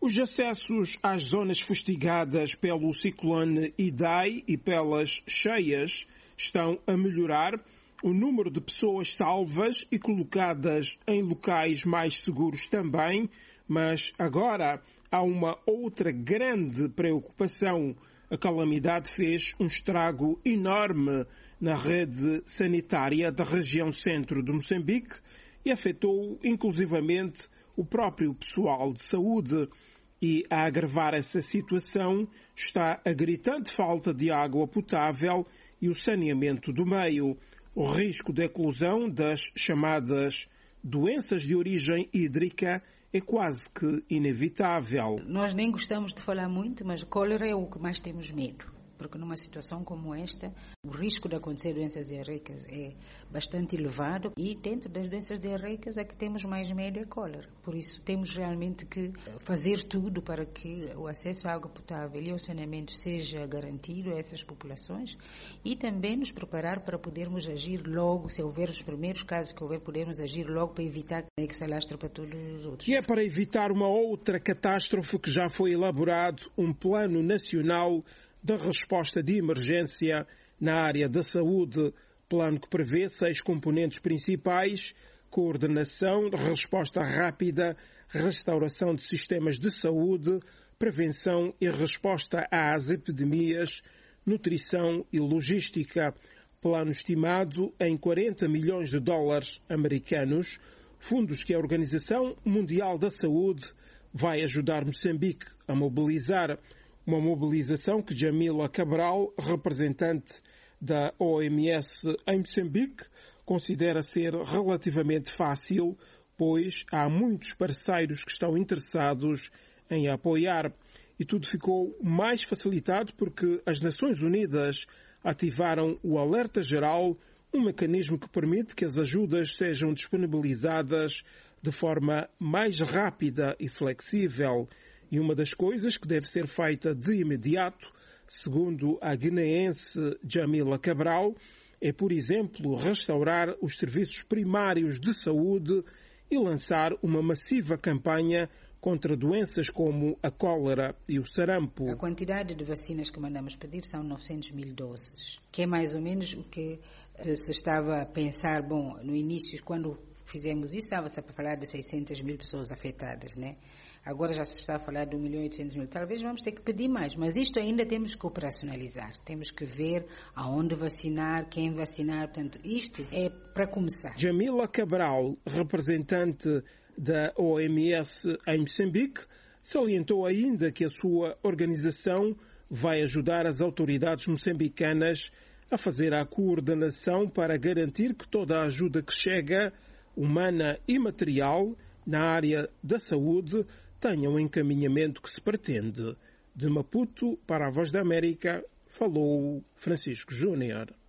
Os acessos às zonas fustigadas pelo ciclone Idai e pelas cheias estão a melhorar. O número de pessoas salvas e colocadas em locais mais seguros também, mas agora há uma outra grande preocupação. A calamidade fez um estrago enorme na rede sanitária da região centro de Moçambique e afetou inclusivamente o próprio pessoal de saúde. E a agravar essa situação está a gritante falta de água potável e o saneamento do meio. O risco de eclosão das chamadas doenças de origem hídrica é quase que inevitável. Nós nem gostamos de falar muito, mas cólera é o que mais temos medo. Porque numa situação como esta, o risco de acontecer doenças diarreicas é bastante elevado e dentro das doenças diarreicas é que temos mais medo é cólera. Por isso temos realmente que fazer tudo para que o acesso à água potável e ao saneamento seja garantido a essas populações e também nos preparar para podermos agir logo, se houver os primeiros casos que houver, podermos agir logo para evitar que se alastre para todos os outros. E é para evitar uma outra catástrofe que já foi elaborado um plano nacional da resposta de emergência na área da saúde, plano que prevê 6 componentes principais: coordenação, resposta rápida, restauração de sistemas de saúde, prevenção e resposta às epidemias, nutrição e logística. Plano estimado em 40 milhões de dólares americanos, fundos que a Organização Mundial da Saúde vai ajudar Moçambique a mobilizar. Uma mobilização que Jamila Cabral, representante da OMS em Moçambique, considera ser relativamente fácil, pois há muitos parceiros que estão interessados em apoiar. E tudo ficou mais facilitado porque as Nações Unidas ativaram o Alerta Geral, um mecanismo que permite que as ajudas sejam disponibilizadas de forma mais rápida e flexível. E uma das coisas que deve ser feita de imediato, segundo a guineense Jamila Cabral, é, por exemplo, restaurar os serviços primários de saúde e lançar uma massiva campanha contra doenças como a cólera e o sarampo. A quantidade de vacinas que mandamos pedir são 900 mil doses, que é mais ou menos o que se estava a pensar. Bom, no início, quando fizemos isso, estava-se a falar de 600 mil pessoas afetadas, né? Agora já se está a falar de 1.800.000. Talvez vamos ter que pedir mais, mas isto ainda temos que operacionalizar. Temos que ver aonde vacinar, quem vacinar. Portanto, isto é para começar. Jamila Cabral, representante da OMS em Moçambique, salientou ainda que a sua organização vai ajudar as autoridades moçambicanas a fazer a coordenação para garantir que toda a ajuda que chega, humana e material, na área da saúde, tenha o encaminhamento que se pretende. De Maputo, para a Voz da América, falou Francisco Júnior.